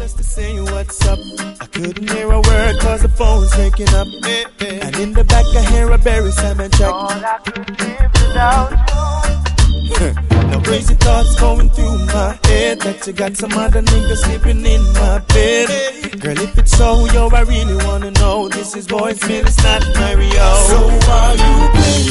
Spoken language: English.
just to say what's up. I couldn't hear a word cause the phone's waking up. And in the back I hear a Barry Simon track. All I could live without you. Now crazy thoughts going through my head that you got some other nigga sleeping in my bed. Girl, if it's so, yo, I really wanna know. This is voicemail, it's not Mario. So are you playing